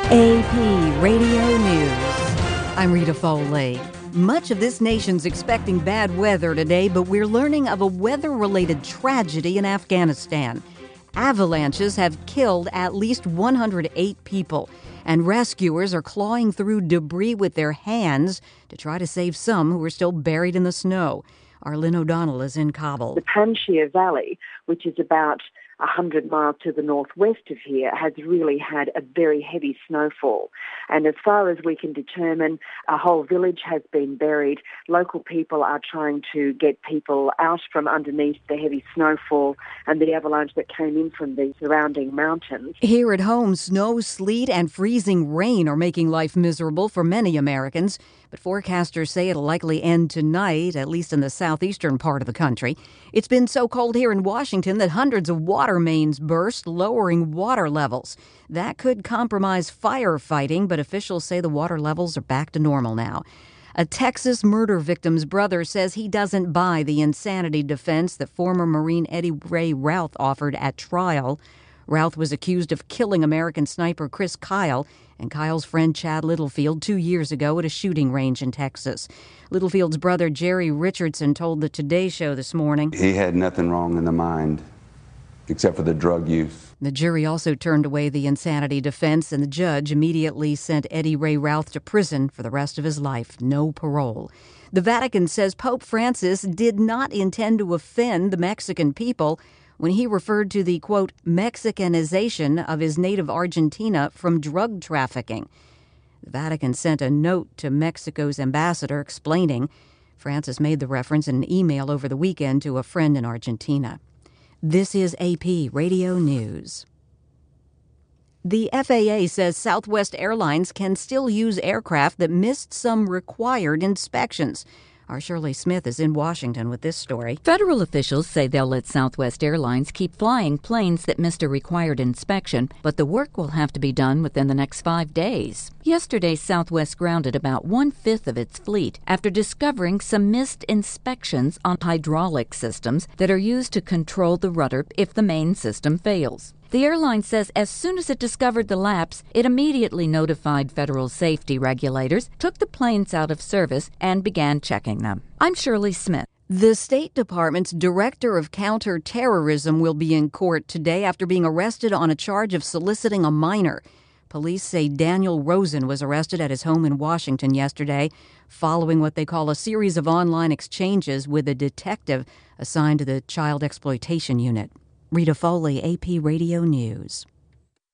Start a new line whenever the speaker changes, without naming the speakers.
AP Radio News. I'm Rita Foley. Much of this nation's expecting bad weather today, but we're learning of a weather-related tragedy in Afghanistan. Avalanches have killed at least 108 people, and rescuers are clawing through debris with their hands to try to save some who are still buried in the snow. Arlene O'Donnell is in Kabul.
The Panjshir Valley, which is about 100 miles to the northwest of here, has really had a very heavy snowfall. And as far as we can determine, a whole village has been buried. Local people are trying to get people out from underneath the heavy snowfall and the avalanche that came in from the surrounding mountains.
Here at home, snow, sleet, and freezing rain are making life miserable for many Americans. But forecasters say it'll likely end tonight, at least in the southeastern part of the country. It's been so cold here in Washington that hundreds of water mains burst, lowering water levels. That could compromise firefighting, but officials say the water levels are back to normal now. A Texas murder victim's brother says he doesn't buy the insanity defense that former Marine Eddie Ray Routh offered at trial. Routh was accused of killing American sniper Chris Kyle and Kyle's friend Chad Littlefield 2 years ago at a shooting range in Texas. Littlefield's brother Jerry Richardson told the Today Show this morning
he had nothing wrong in the mind except for the drug use.
The jury also turned away the insanity defense, and the judge immediately sent Eddie Ray Routh to prison for the rest of his life. No parole. The Vatican says Pope Francis did not intend to offend the Mexican people when he referred to the, quote, Mexicanization of his native Argentina from drug trafficking. The Vatican sent a note to Mexico's ambassador explaining Francis made the reference in an email over the weekend to a friend in Argentina. This is AP Radio News. The FAA says Southwest Airlines can still use aircraft that missed some required inspections. Our Shirley Smith is in Washington with this story.
Federal officials say they'll let Southwest Airlines keep flying planes that missed a required inspection, but the work will have to be done within the next 5 days. Yesterday, Southwest grounded about 1/5 of its fleet after discovering some missed inspections on hydraulic systems that are used to control the rudder if the main system fails. The airline says as soon as it discovered the lapse, it immediately notified federal safety regulators, took the planes out of service, and began checking them. I'm Shirley Smith.
The State Department's Director of Counterterrorism will be in court today after being arrested on a charge of soliciting a minor. Police say Daniel Rosen was arrested at his home in Washington yesterday, following what they call a series of online exchanges with a detective assigned to the Child Exploitation Unit. Rita Foley, AP Radio News.